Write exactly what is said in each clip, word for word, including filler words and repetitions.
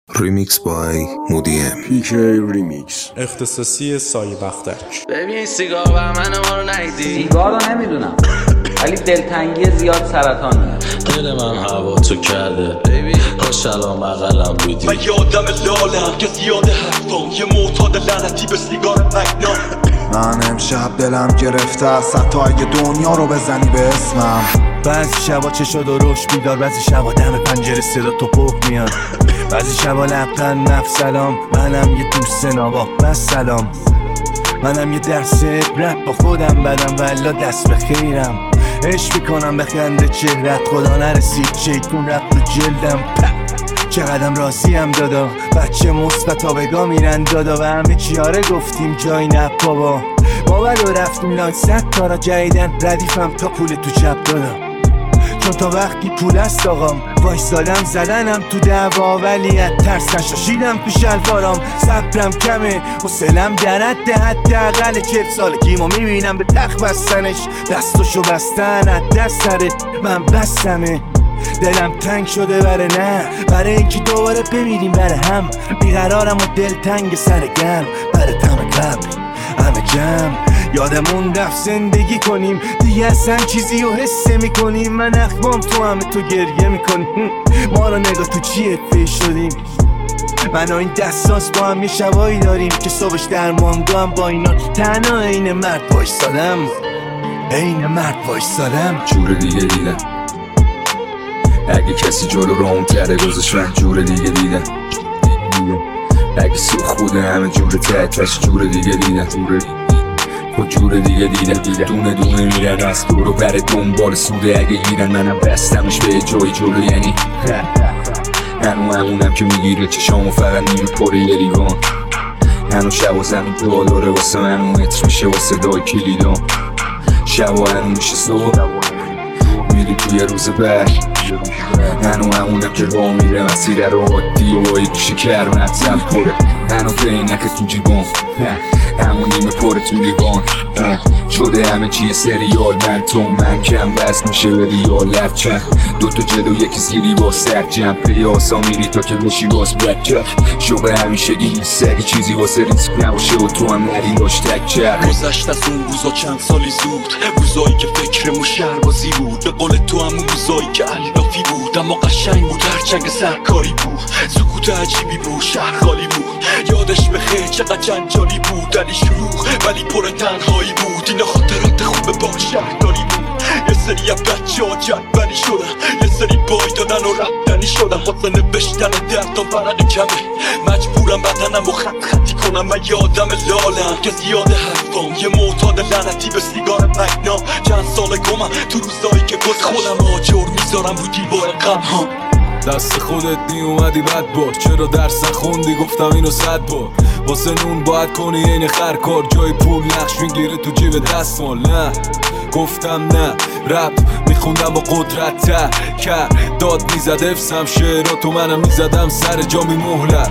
ریمیکس بای مودی ام پی کی ریمیکس اختصاصی سایه بختک. ببین سیگار بهمن ما رو ندیدی؟ سیگار رو نمیدونم ولی دلتنگی زیاد سرطان میاد. دل من هوا تو کرده کاش الان بغلم بودی. من یادم لالم که زیاده حرفام یه معتاد لعنتی به سیگار مگنام. من امشب دلم گرفته است حتی اگه دنیا رو بزنی به اسمم. بعضی شبا چشا درشت بیدار، بعضی شبا دم پنجره صدا تو پک میاد، بعضی شبا لبخند نفس سلام. منم یه دوست نابا بس سلام، منم یه درس عبرت با خودم بدم والا دست به خیرم. عشق میکنم به خنده چهرت، خدا نرسید شیطون رفت تو جلدم. چقدرم راضیم دادا، بچه مثبت آبگاه میرن دادا و همه چیاره گفتیم جای نه بابا. ما ولو رفتیم لانگ صد کارا جدیدن ردیفم تا پول تو چپ دادا، چون تا وقتی پول است آقام وایسادم زدنم تو دعوا ولی از ترس نشاشیدم تو شلوارام. صبرم کمه حوصله‌ام در حد حداقل چهل سالگیمو میبینم به تخت بستنش، دستشو بستن از دست سرت من بستمه. دلم تنگ شده بره نه برای اینکه دوباره بمیریم بره هم، بیقرارم و دل تنگ سر گرم بره تم قبل همه جمع. یادمون رفت زندگی کنیم دیگه اصلا چیزی رو حسه میکنیم. من اخوام تو همه تو گریه میکنیم، ما رو نگاه تو چیه فی شدیم. من و این دستاس با هم یه شبایی داریم که صبحش درمانگاه هم با اینا تنها این مرد وایسادم، این مرد وایسادم. جور دیگه دیدم اگه کسی جلو رام کرده گذاشت، من جور دیگه دیدم اگه سوخ بوده همه جور تکش. جور دیگه دیدم خود جور دیگه دیدم دونه دونه میرن از دورو بر دنبال سوده اگه گیرن. منم بستمش به جای جلو یعنی هنو همونم که میگیره چشامو فقط نیمه پره یه لیوان. هنو شب و زمین داره واسه منو متر میشه واسه دای کلیدان. شب و هنو میشه صبح میری توی روز بعد. هنو همونم که راه میره مسیر رو عادی و با یک شکر و نتزم پره. هنو بینک تو جیبان همون نیمه پره تو لیوان. شده همه چیه سریال من تو من کم وزن میشه به ریال لفچن. دوتا جلو یکی زیری با سر جمع پیاسا میری تا که بشی باز برکر. شبه همیشه این سری چیزی واسه ریسک نباشه و تو هم نری داشت تک کرد. گذشت از اون روزا چند سالی زود، روزایی که فکرمون شهربازی بود. به قول تو هم روزایی که علافی بود اما قشنگ بود، هرچنگ سرکاری بود. سکوت عجیبی بود، شهر خالی بود. یادش بخیر چقدر جنجالی بود، علی شروع ولی پر تنهایی بود. اینا خاطرات خوب با شهرداری بود. یه سری از بچه ها جدبنی شدن، یه سری بای دادن و رفتنی شدن. واسه نوشتن درد و ورق کمه مجبورم بدنم و خط خطی کنم. من یادم لالم که زیاده حرفام یه معتاد لعنتی به سیگار مگنام. چند سال گمم تو روزایی که گذشت، خودم آجر میذارم رو دیوار غم ها. دست خودت نی اومدی بد بار، چرا درس خوندی گفتم اینو صد بار. واسه نون باید کنی این خرکار، جای پول نقش میگیره تو جیب دستمال. نه گفتم نه رپ میخوندم با قدرت تکر داد میزد افسم شعراتو منم میزدم سر جا میمهلت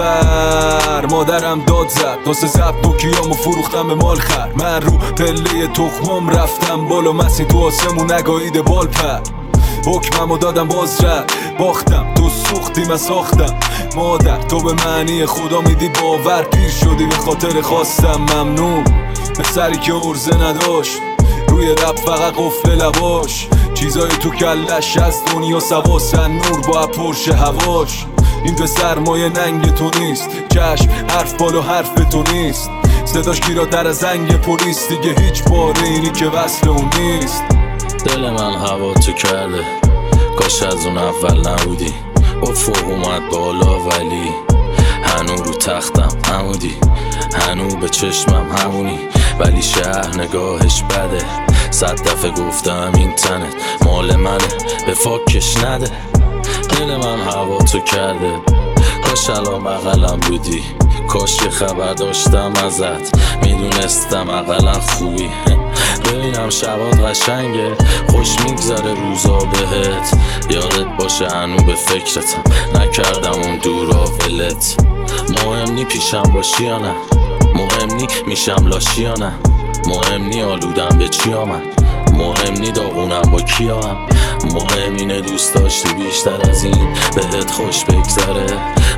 فر. مادرم داد زد واسه زب نوکیامو فروختم به مال خر. من رو پله تخمام رفتم بالا مسین تو آسمون نگاهیده بال پر. حکممو دادم باز رد باختم تو سوختی من ساختم. مادر تو به معنی خدا میدی باور، پیر شدی به خاطر خواستم. ممنون به سری که عرضه نداشت روی رب فقط قفل لباش. چیزای تو کلش از دنیا سواسن نور با پرشه هواش. این به سرمایه ننگ تو نیست، چشم حرف بالا حرف تو نیست. صداش گیراتر از زنگ پلیس دیگه هیچ باره اینی که وصل اون نیست. دل من هوا تو کرده کاش از اون اول نبودی. افق اومد بالا ولی هنو رو تختم همودی. هنو به چشمم همونی ولی شهر نگاهش بده. صد دفعه گفتم این تنت مال منه به فاکش نده. دل من هوا تو کرده کاش الان بغلم بودی. کاش یه خبر داشتم ازت میدونستم اقلا خوبی. ببینم شبات قشنگه خوش میگذره روزا بهت. یادت باشه هنو به فکرتم نکردم اون دورا ولت. مهم نی پیشم باشی یا نه، مهم نی میشم لاشی یا نه، مهم نی آلودم به چی آمد، مهم نی داغونم با کیام. مهم اینه دوست داشتی بیشتر از این بهت خوش بگذره.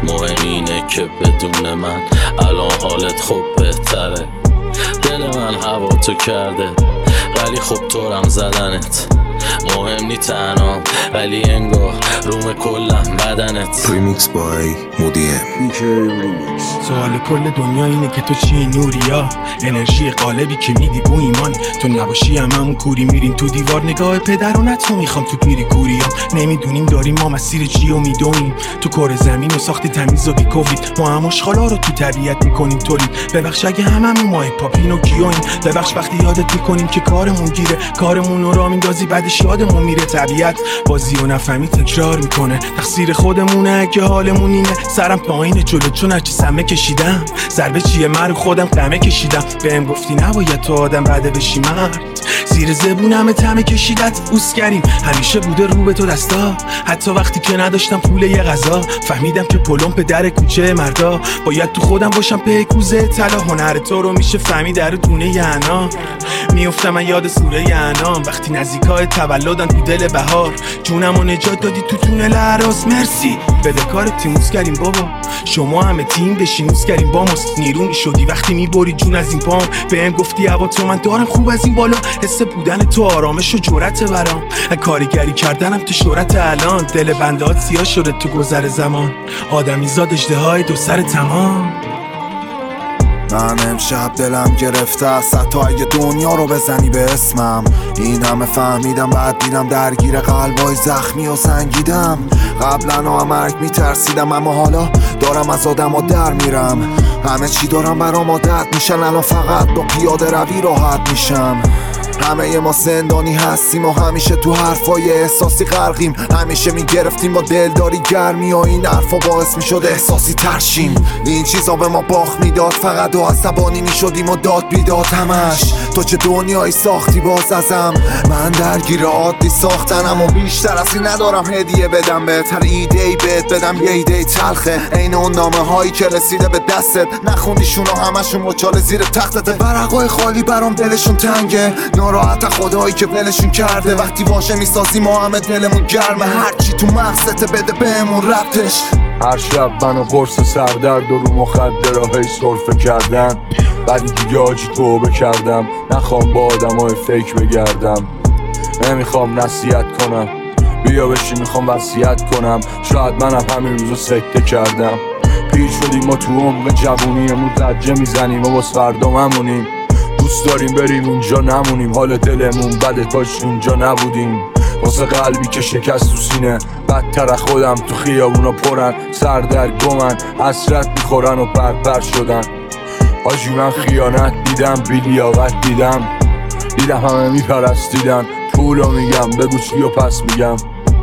مهم اینه که بدون من الان حالت خوب بهتره. دل من هوا تو کرده ولی خب طورم زدنت مهم نی تنام ولی انگار روم کلم بدنت. ریمیکس بای مودی ام. سوال کل دنیا اینه که تو چی نوریا، انرژی قالبی که میدی بو ایمان، تو نباشی هممون کوری میریم تو دیوار. نگاه پدرانت رو میخوام تو پیری کوریا، نمیدونیم داریم ما مسیر چی و میدونیم. تو کره زمین و ساختی تمیز و بی کووید، ما هم اشغالا رو تو طبیعت میکنیم تولید. ببخش اگه هممون ماه پاپین و کیویم، ببخش وقتی یادت میکنیم که کارمون گیره، کارمون رو را میندازی بعدش یادمون میره. طبیعت بازی و نفهمی تکرار میکنه، تقصیر خودمونه اگه حالمون اینه. سرم پایینه جلو چون هرچی سمه کشیدم، ضربه چیه من رو خودم قمه کشیدم. بهم گفتی نباید تو آدم بده بشی مرد، زیر زبونم تمه کشیدت اوس کردیم. همیشه بوده رو به تو دستا، حتی وقتی که نداشتم پول یه غذا. فهمیدم که پلم به در کوچه مردا، باید تو خودم باشم به کوزه طلا. هنر تو رو میشه فهمید در دونه یعنی میافتم من یاد سوره انعام، وقتی نزدیکای تولدن تو دل بهار. جونمو نجات دادی تو تونل عراس، مرسی بده کار تیموس کردیم بابا. شما همه تیم بشینوس کردیم با ماست، نیرو شدی وقتی میبری جون از این پام. بهم گفتی هوا تو من دارم خوب از این بالا، حس بودن تو آرامش و جرأت برام. کاریگری کردنم تو شهرت الان، دل بندات سیاه شده تو گذر زمان. آدمی زاد اژدهای دو سر تمام. من امشب دلم گرفته است حتی اگه دنیا رو بزنی به اسمم. این همه فهمیدم بعد دیدم درگیر قلبای زخمی و سنگیدم. قبلا هم مرگ میترسیدم اما حالا دارم از آدم ها در میرم. همه چی دارم برام عادت میشن، الان فقط با پیاده روی راحت میشم. همه ما زندانی هستیم و همیشه تو حرفای احساسی غرقیم. همیشه میگرفتیم با دلداری گرمی و این حرفا باعث میشد احساسی ترشیم. این چیزا به ما باخت میداد، فقط و عصبانی میشدیم و داد بیداد همش. تو چه دنیایی ساختی باز ازم، من درگیر عادی ساختنم و بیشتر از این ندارم هدیه بدم. بهتر ایده‌ای بهت بدم یه ایده تلخه، عین اون نامه هایی که رسیده به دستت نخوندیشون و همشون مچاله زیر تختت. ورقای خالی برام دلشون تنگه، ناراحت خدایی که ولشون کرده. وقتی واژه میسازی ما همه دلمون گرمه، هرچی تو مغزت بده بهمون ربطش. هر شب منو قرص سردرد و رو مخدرهای سرفه کردن، ولی دیگه آجی توبه کردم. نخوام با آدمای فیک بگردم، نمیخوام نصیحت کنم، بیا بشی میخوام وصیت کنم. شاید منم همین روزو سکته کردم. پیر شدیم ما تو عمق جوونیمون زجه میزنیم و باز فردا ممونیم. دوست داریم بریم اونجا نمونیم، حال دلمون بده کاش اونجا نبودیم. واسه قلبی که شکست تو سینه، بدتر خودم تو خیابونا پرن. سر در گمن حسرت میخورن و بربر شدن. آجی من خیانت دیدم، بیلیاقت دیدم، دیدم همه میپرستیدن. پولو میگم بگو چی و پس میگم،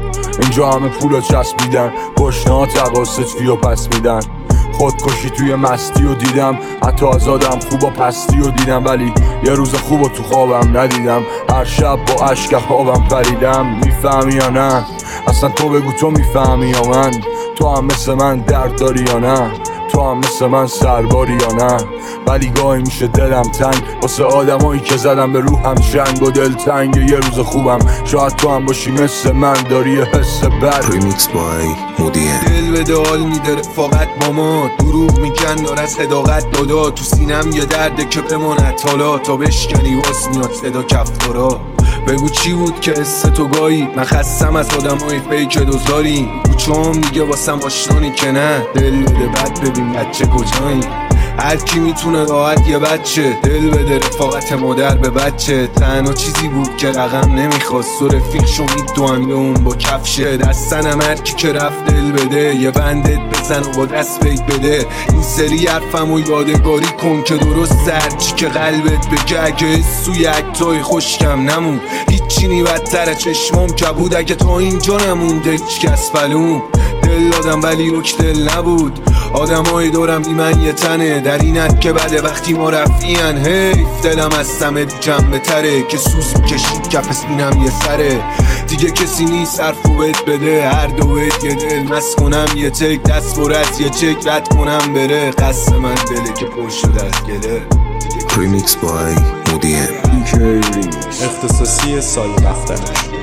اینجا همه پولو چسبیدن. گشنه تقاصد فی و پس میدن. خودکشی توی مستی و دیدم، حتی از آدم خوب و پستی و دیدم. ولی یه روز خوب و تو خوابم ندیدم، هر شب با عشق خوابم پریدم. میفهمی یا نه؟ اصلا تو بگو تو میفهمی یا من؟ تو هم مثل من درد داری یا نه؟ تو هم مثل من سرباری یا نه؟ ولی گاهی میشه دلم تنگ واسه آدمایی که زدم به روحم جنگ و دل تنگ. یه روز خوبم شاید تو هم باشی مثل من، داری یه حس بد. ریمیکس بای مودی ام. دل به دال میده رفاقت با ما، دروغ میگن دار از صداقت دادا. تو سینم یه درده که بماند حالا، تا بشکنی واس میاد صدا کفتارا. بگو چی بود که حس تو گاهی، من خستم از آدمای فیک دوزاری. کوچه‌ام دیگه واسم آشنانی که نه، دل بده بد ببین بچه کجایی. هر کی میتونه راحت یه بچه دل بده، رفاقت مادر به بچه. تنها چیزی بود که رقم نمیخواست و رفیق شو میدوام اون با کفشه. دستنم هر کی که رفت دل بده، یه بندت بزن و با دست بیت بده. این سری حرفم و یادگاری کن که درست سرچی که قلبت بگه. اگه سوی اکتای خوشکم نمون، هیچی نی بدتره چشمام کبود. اگه تا اینجا نمونده هیچ کس فلون، دل دادم ولی روک دل نبود. آدمای دورم بی من یه تنه، در اینت که بده وقتی ما رفیان. حیف دلم از سمت جنبه تره، که سوز میکشید کف سینم یه سره. دیگه کسی نیست حرفو بهت بده، هر دو بهت یه دل مست کنم. یه تک دست برد یه چک رد کنم بره. قصد من دله که پر شده از گله. ریمیکس بای مودی ام. اختصاصی سایه بختک.